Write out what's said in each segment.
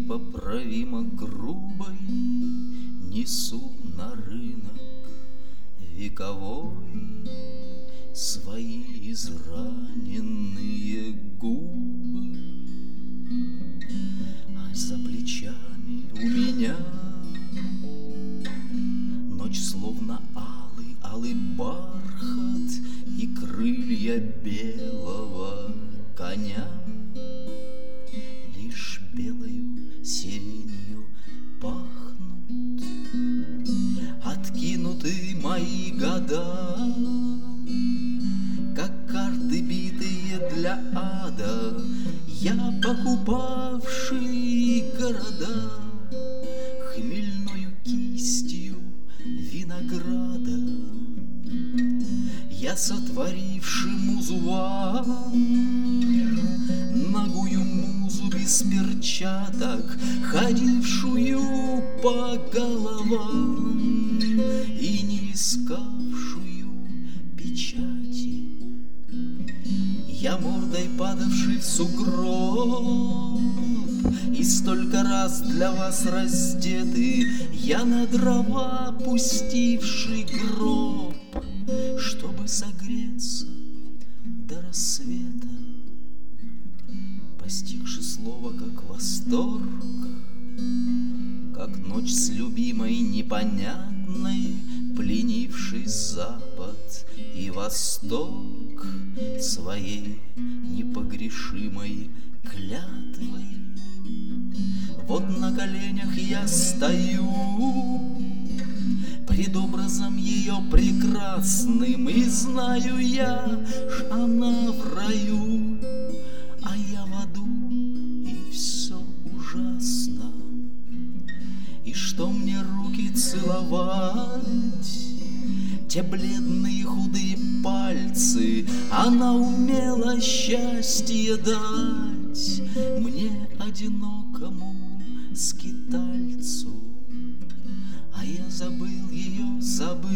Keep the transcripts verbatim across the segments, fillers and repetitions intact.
непоправимо грубой несу на рынок вековой свои израненные губы. А за плечами у меня ночь словно алый, алый бархат и крылья белого коня. Лишь белою сиренью пахнут откинуты мои года, как карты битые для ада, я покупавший города хмельною кистью винограда. Я сотворивший музу вам, нагую музу без перчаток, ходившую по головам и не искавшую печати. Я мордой падавший в сугроб и столько раз для вас раздетый, я на дрова пустивший гроб, чтобы согреться до рассвета, постигши слово как восторг, как ночь с любимой непонятной, пленивший запад и восток своей непогрешимой клятвой. Вот на коленях я стою пред образом ее прекрасным, и знаю я, что она в раю, а я в аду, и все ужасно. И что мне руки целовать, те бледные худые пальцы, она умела счастье дать мне, одинокому скитальцу. А я забыл ее, забыл,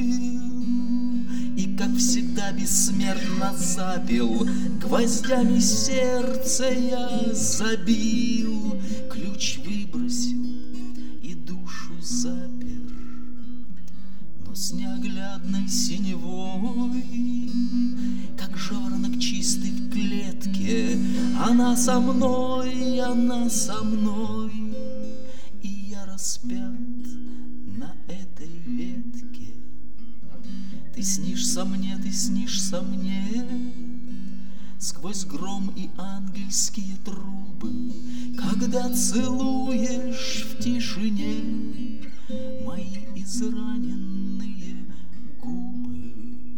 и, как всегда, бессмертно запил, гвоздями сердце я забил, ключ выбросил и душу запер. Но с неоглядной синевой, как жаворонок чистый в клетке, она со мной, она со мной, и я распят на этой ветке. Ты снишься мне, ты снишься мне сквозь гром и ангельские трубы, когда целуешь в тишине мои израненные губы.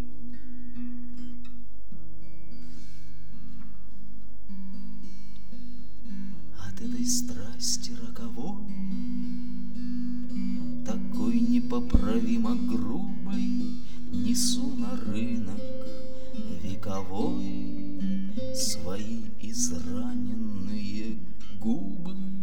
От этой страсти роковой, такой непоправимо грубой, несу на рынок вековой свои израненные губы.